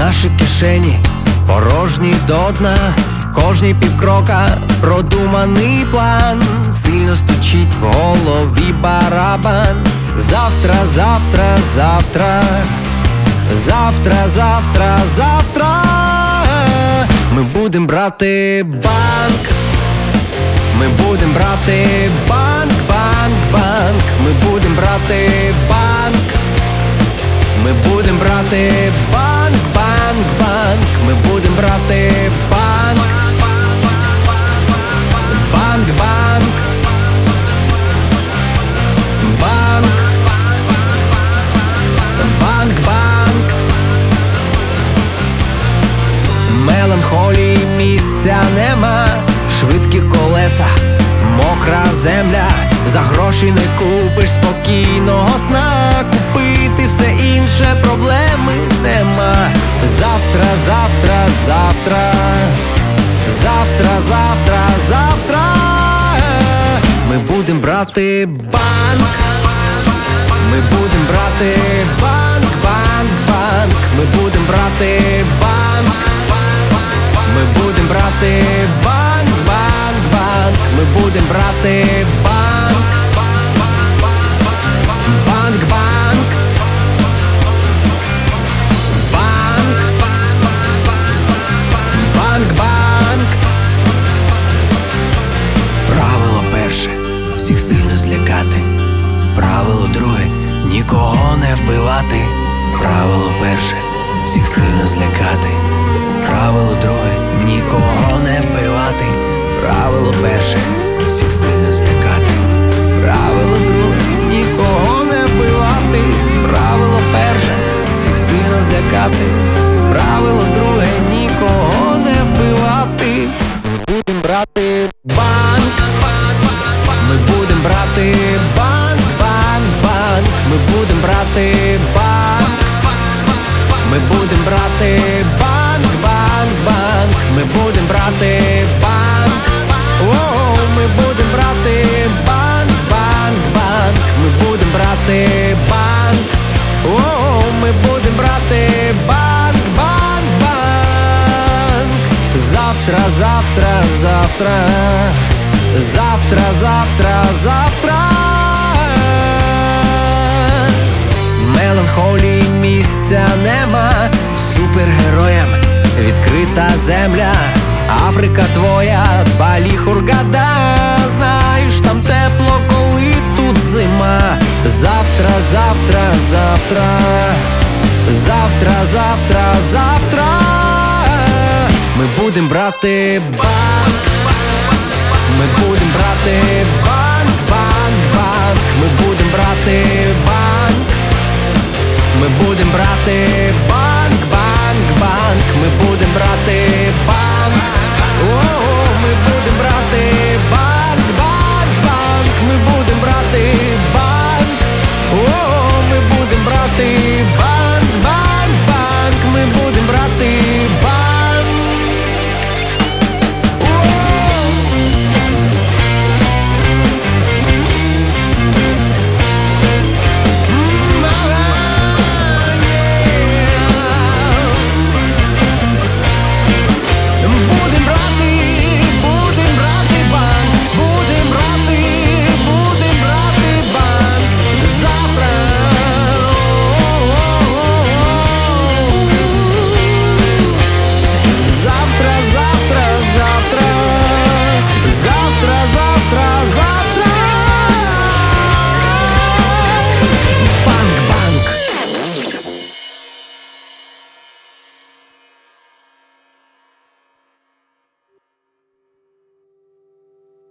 Наші кишені порожні до дна, кожні півкрока продуманий план. Сильно стучить в голові барабан. Завтра, завтра, завтра, завтра, завтра, завтра ми будем брати банк. Ми будем брати банк, банк, банк. Ми будем брати банк. Ми будем брати банк, банк, банк. Ми будем брати банк. Банк, банк. Банк. Банк, банк. Меланхолії місця нема. Швидкі колеса, мокра земля. За гроші не купиш спокійного сна. Купити все інше проблеми нема. Завтра, завтра, завтра, завтра, завтра, завтра ми будем брати банк. Ми будем брати банк, банк, банк. Ми будем брати банк. Ми будем брати банк, банк, банк. Ми будем брати банк. Банк, банк. Банк. Банк, банк. Правило перше — всіх сильно злякати. Правило друге — нікого не вбивати. Правило перше — всіх сильно злякати. Правило друге — нікого не вбивати. Правило перше — всіх сильно злякати. Правило друге — нікого не вбивати. Правило перше — всіх сильно злякати. Правило друге — нікого не вбивати. Будем брати банк. Ми будем брати банк, банк, банк. Ми будем брати банк. Ми будем брати банк, банк, банк. Ми будем брати банк. О, ми будем брати банк, банк, банк. Ми будем брати банк. О, ми будем брати банк, банк, банк. Завтра, завтра, завтра. Завтра, завтра, завтра. Меланхолії місця нема. Супергероям відкрита земля. Африка твоя, Балі, Хургада. Знаєш, там тепло, коли тут зима. Завтра, завтра, завтра. Завтра, завтра, завтра ми будем брати банк. Ми будем брати банк, банк, банк. Ми будем брати банк. Ми будем брати банк, банк, банк. Ми будем брати банк. О, ми будем брати банк, банк, банк. Ми будем брати банк. О, ми будем брати